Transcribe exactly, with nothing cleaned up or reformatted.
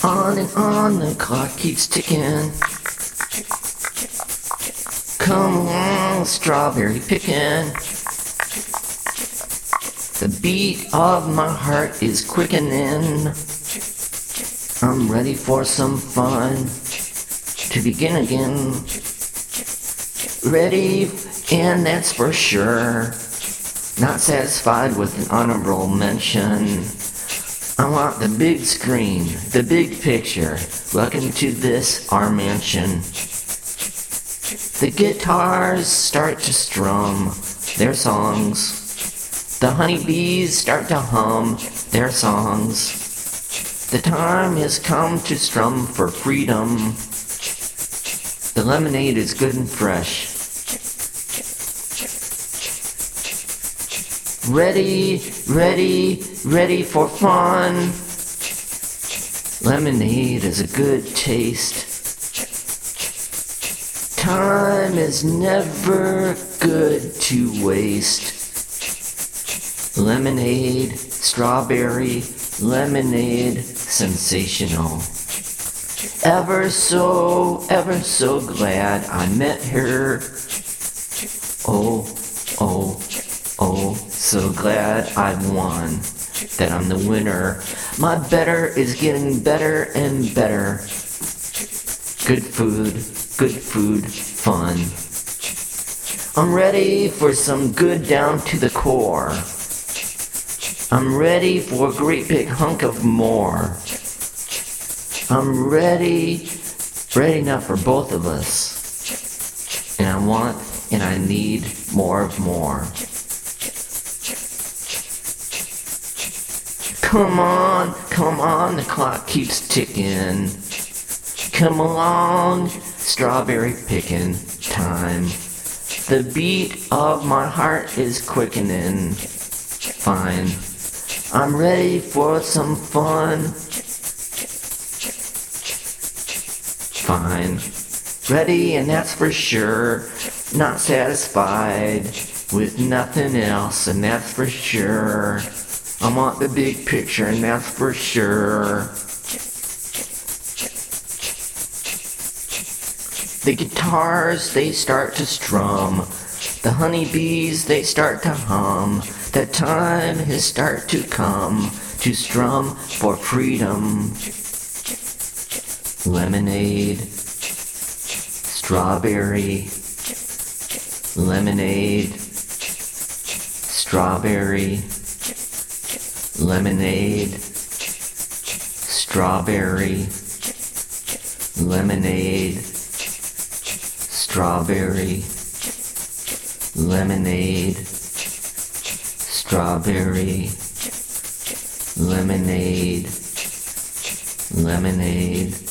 On and on the clock keeps ticking. Come along, strawberry picking. The beat of my heart is quickening. I'm ready for some fun to begin again. Ready, and that's for sure. Not satisfied with an honorable mention. I want the big screen, the big picture. Welcome to this, our mansion. The guitars start to strum their songs. The honeybees start to hum their songs. The time has come to strum for freedom. The lemonade is good and fresh. Ready, ready, ready for fun. Lemonade is a good taste. Time is never good to waste. Lemonade, strawberry, lemonade, sensational. Ever so, ever so glad I met her. Oh, oh, oh, so glad I've won, that I'm the winner. My better is getting better and better. Good food, good food, fun. I'm ready for some good down to the core. I'm ready for a great big hunk of more. I'm ready, ready enough for both of us. And I want and I need more of more. Come on, come on, the clock keeps ticking. Come along, strawberry picking time. The beat of my heart is quickening. Fine, I'm ready for some fun. Fine, ready, and that's for sure. Not satisfied with nothing else, and that's for sure. I want the big picture, and that's for sure. The guitars, they start to strum. The honeybees, they start to hum. The time has start to come to strum for freedom. Lemonade, strawberry, lemonade, strawberry, lemonade, strawberry, lemonade, strawberry, lemonade, strawberry, lemonade, lemonade.